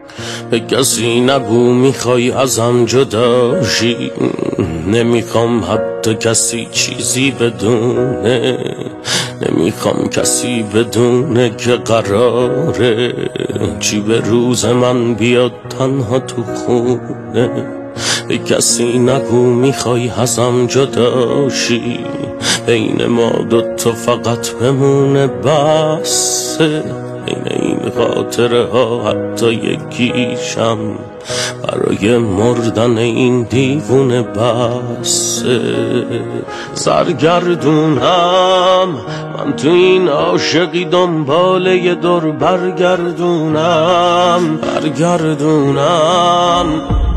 به کسی نگو میخوای ازم جدا شی، نمیخوام حتی کسی چیزی بدونه، نمیخوام کسی بدونه که قراره چی به روز من بیاد تنها تو خونه. به کسی نگو میخوای ازم جدا شی، بین ما دوتا فقط بمونه بسه، بین این خاطره ها حتی یکیشم برای مردن این دیوونه بسه. سرگردونم من تو این عاشقی، دنبال یه دور برگردونم